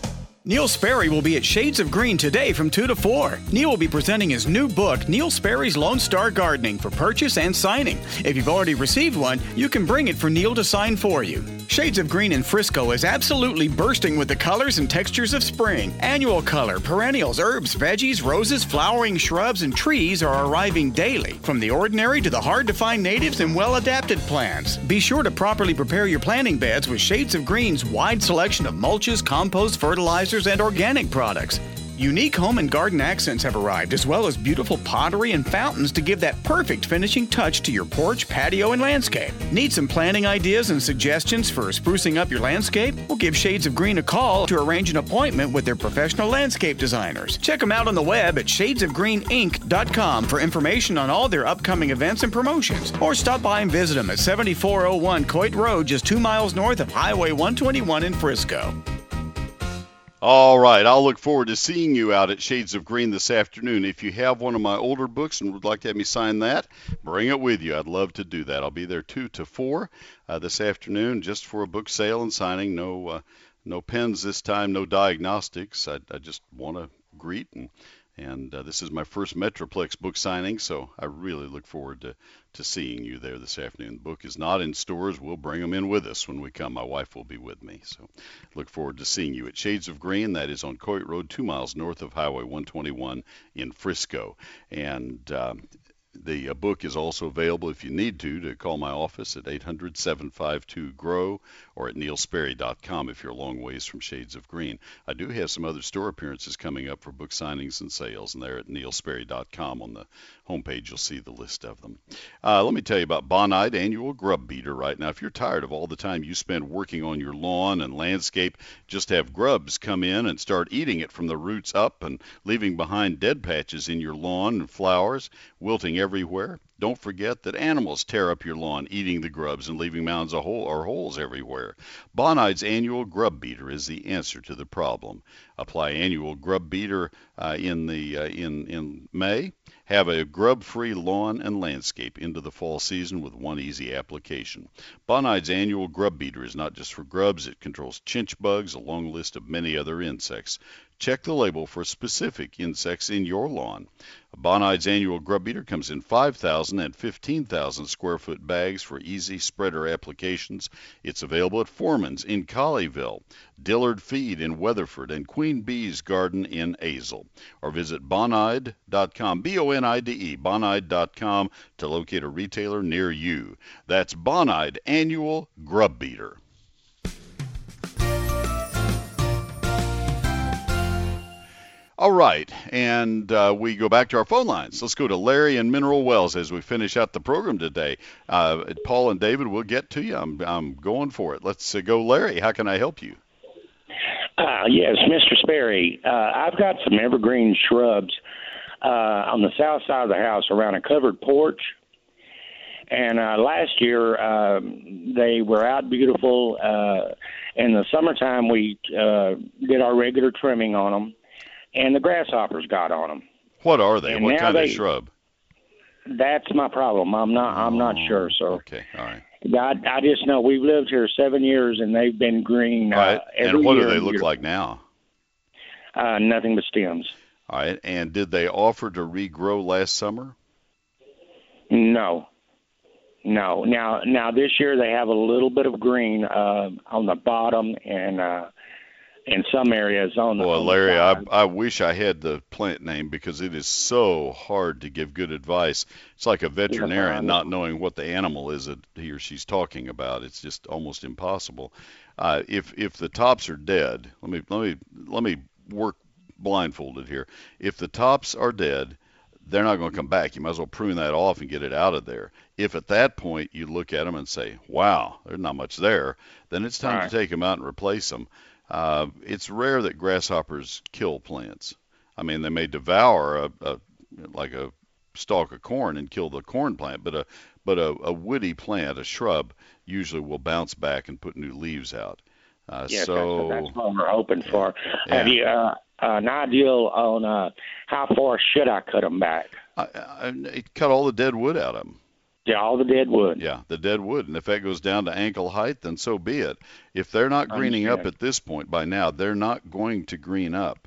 Neil Sperry will be at Shades of Green today from two to four. Neil will be presenting his new book, Neil Sperry's Lone Star Gardening, for purchase and signing. If you've already received one, you can bring it for Neil to sign for you. Shades of Green in Frisco is absolutely bursting with the colors and textures of spring. Annual color, perennials, herbs, veggies, roses, flowering shrubs, and trees are arriving daily, from the ordinary to the hard-to-find natives and well-adapted plants. Be sure to properly prepare your planting beds with Shades of Green's wide selection of mulches, compost, fertilizers, and organic products. Unique home and garden accents have arrived, as well as beautiful pottery and fountains to give that perfect finishing touch to your porch, patio, and landscape. Need some planting ideas and suggestions for sprucing up your landscape? Well, give Shades of Green a call to arrange an appointment with their professional landscape designers. Check them out on the web at shades of green inc dot com for information on all their upcoming events and promotions, or stop by and visit them at seventy-four oh one Coit Road, just two miles north of Highway one twenty-one in Frisco. All right, I'll look forward to seeing you out at Shades of Green this afternoon. If you have one of my older books and would like to have me sign that, bring it with you. I'd love to do that. I'll be there two to four uh, this afternoon just for a book sale and signing. No uh, no pens this time, no diagnostics. I, I just want to greet, and, and uh, this is my first Metroplex book signing, so I really look forward to, to seeing you there this afternoon. The book is not in stores. We'll bring them in with us when we come. My wife will be with me, so look forward to seeing you at Shades of Green. That is on Coit Road, two miles north of Highway one twenty-one in Frisco. And um, The uh, book is also available if you need to to call my office at eight hundred, seven five two, G R O W or at neil sperry dot com if you're a long ways from Shades of Green. I do have some other store appearances coming up for book signings and sales, and they're at neil sperry dot com. On the homepage, you'll see the list of them. Uh, let me tell you about Bonide Annual Grub Beater right now. If you're tired of all the time you spend working on your lawn and landscape, just have grubs come in and start eating it from the roots up and leaving behind dead patches in your lawn and flowers, wilting everywhere. Don't forget that animals tear up your lawn, eating the grubs and leaving mounds of hole or holes everywhere. Bonide's Annual Grub Beater is the answer to the problem. Apply Annual Grub Beater uh, in the uh, in in May. Have a grub-free lawn and landscape into the fall season with one easy application. Bonide's Annual Grub Beater is not just for grubs. It controls chinch bugs, a long list of many other insects. Check the label for specific insects in your lawn. Bonide's Annual Grub Beater comes in five thousand and fifteen thousand square foot bags for easy spreader applications. It's available at Foreman's in Colleyville, Dillard Feed in Weatherford, and Queen Bee's Garden in Azle. Or visit bonide dot com, B O N I D E, bonide dot com to locate a retailer near you. That's Bonide Annual Grub Beater. All right, and uh, we go back to our phone lines. Let's go to Larry in Mineral Wells as we finish out the program today. Uh, Paul and David, we'll get to you. I'm, I'm going for it. Let's uh, go, Larry. How can I help you? Uh, yes, Mister Sperry. Uh, I've got some evergreen shrubs uh, on the south side of the house around a covered porch. And uh, last year, uh, they were out beautiful. Uh, in the summertime, we uh, did our regular trimming on them. And the grasshoppers got on them. What are they? And what kind they, of shrub? That's my problem. I'm not. I'm not sure, sir. Okay, all right. I, I just know we've lived here seven years, and they've been green. All right. Uh, every and what year do they and look year. like now? Uh, nothing but stems. All right. And did they offer to regrow last summer? No. No. Now, now this year they have a little bit of green uh, on the bottom and. Uh, in some areas on the Well, on the Larry, I, side. I wish I had the plant name because it is so hard to give good advice. It's like a veterinarian not knowing what the animal is that he or she's talking about. It's just almost impossible. Uh, if if the tops are dead, let me let me let me work blindfolded here. If the tops are dead, they're not going to come back. You might as well prune that off and get it out of there. If at that point you look at them and say, "Wow, there's not much there," then it's time Right. to take them out and replace them. Uh, it's rare that grasshoppers kill plants. I mean, they may devour a, a like a stalk of corn and kill the corn plant, but a but a, a woody plant, a shrub, usually will bounce back and put new leaves out. Uh, Yes, so that's, that's what we're hoping for. Yeah. Have you uh, an ideal on uh, how far should I cut them back? I, I, cut all the dead wood out of them. Yeah, all the dead wood. Yeah, the dead wood. And if that goes down to ankle height, then so be it. If they're not greening up Understand. at this point by now, they're not going to green up.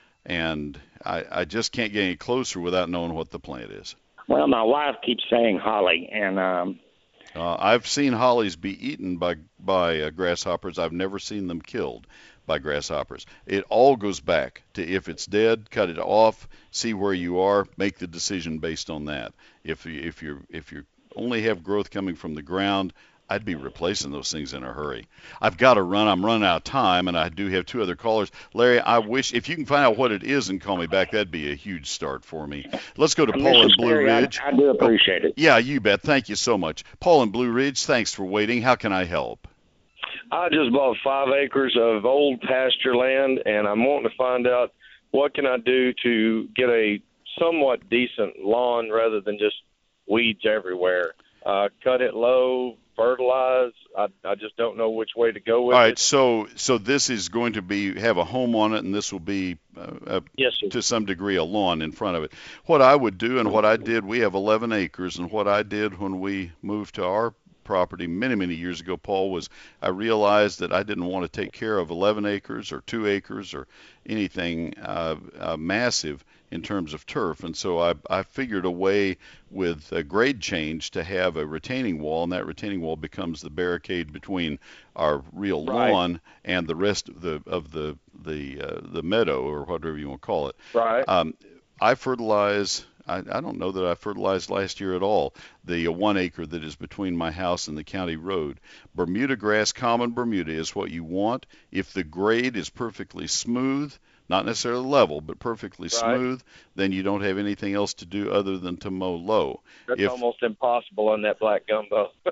And I, I just can't get any closer without knowing what the plant is. Well, my wife keeps saying holly, and um, Uh, I've seen hollies be eaten by by uh, grasshoppers. I've never seen them killed by grasshoppers. It all goes back to if it's dead, cut it off, see where you are, make the decision based on that. If you, if you're if you only have growth coming from the ground, I'd be replacing those things in a hurry. I've got to run. I'm running out of time, and I do have two other callers. Larry, I wish if you can find out what it is and call me back, that'd be a huge start for me. Let's go to Paul in Blue Sperry, I- Ridge. I do appreciate it. Yeah, you bet. Thank you so much. Paul in Blue Ridge, thanks for waiting. How can I help? I just bought five acres of old pasture land, and I'm wanting to find out what can I do to get a somewhat decent lawn rather than just weeds everywhere. Uh, cut it low, fertilize. I, I just don't know which way to go with All right, it. so so this is going to be have a home on it, and this will be uh, uh, Yes, sir. to some degree a lawn in front of it. What I would do and what I did, we have eleven acres, and what I did when we moved to our property many, many years ago, Paul, was I realized that I didn't want to take care of eleven acres or two acres or anything uh, uh, massive in terms of turf. And so I, I figured a way with a grade change to have a retaining wall, and that retaining wall becomes the barricade between our real Right. lawn and the rest of the of the the uh, the meadow or whatever you want to call it. Right. Um, I fertilize I, I don't know that I fertilized last year at all. The uh, one acre that is between my house and the county road. Bermuda grass, common Bermuda, is what you want. If the grade is perfectly smooth, not necessarily level, but perfectly Right. smooth, then you don't have anything else to do other than to mow low. That's If almost impossible on that black gumbo. To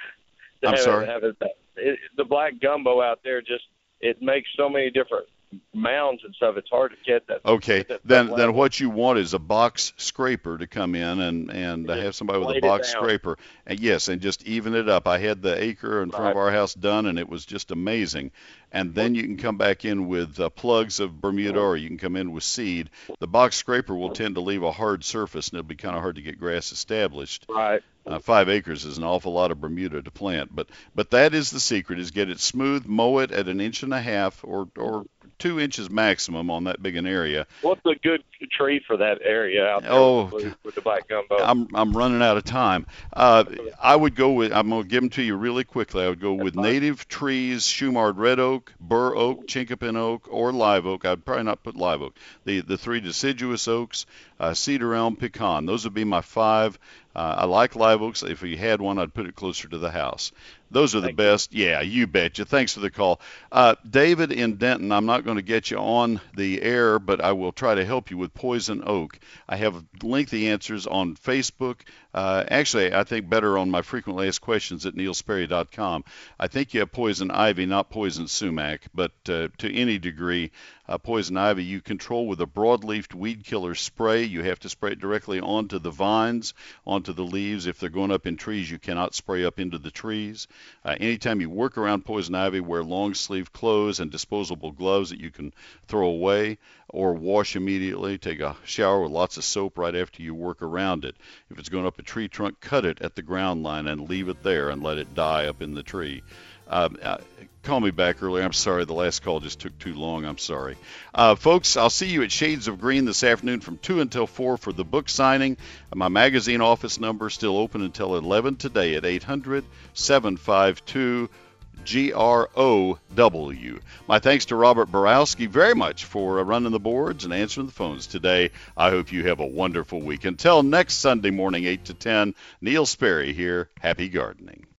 I'm have it- sorry? have it, it, the black gumbo out there just it makes so many different mounds and stuff. It's hard to get that. Okay, get that then stuff then level. what you want is a box scraper to come in and and uh, have somebody with a blade it box down. scraper, and yes, and just even it up. I had the acre in front of Right. our house done, and it was just amazing. And then you can come back in with uh, plugs of Bermuda, or you can come in with seed. The box scraper will tend to leave a hard surface, and it'll be kind of hard to get grass established. Right. Uh, five acres is an awful lot of Bermuda to plant, but but that is the secret: is get it smooth, mow it at an inch and a half, or or two inches maximum on that big an area. What's a good tree for that area out there Oh, with, with the black gumbo? I'm I'm running out of time. Uh, I would go with I'm gonna give them to you really quickly. I would go with native trees: Shumard red oak, bur oak, chinkapin oak, or live oak. I'd probably not put live oak. The the three deciduous oaks, uh, cedar elm, pecan. Those would be my five. Uh, I like live oaks. If you had one, I'd put it closer to the house. Those are the best. Yeah, you betcha. Thanks for the call. Uh, David in Denton, I'm not going to get you on the air, but I will try to help you with poison oak. I have lengthy answers on Facebook. Uh, actually, I think better on my frequently asked questions at neil sperry dot com. I think you have poison ivy, not poison sumac, but uh, to any degree, uh, poison ivy you control with a broadleafed weed killer spray. You have to spray it directly onto the vines, onto the leaves. If they're going up in trees, you cannot spray up into the trees. Uh, anytime you work around poison ivy, wear long sleeve clothes and disposable gloves that you can throw away or wash immediately. Take a shower with lots of soap right after you work around it. If it's going up a tree trunk, cut it at the ground line and leave it there and let it die up in the tree. Uh, uh, call me back earlier. I'm sorry. The last call just took too long. I'm sorry. Uh, folks, I'll see you at Shades of Green this afternoon from two until four for the book signing. My magazine office number is still open until eleven today at eight hundred, seven five two, G R O W. My thanks to Robert Borowski very much for uh, running the boards and answering the phones today. I hope you have a wonderful week. Until next Sunday morning, eight to ten, Neil Sperry here. Happy gardening.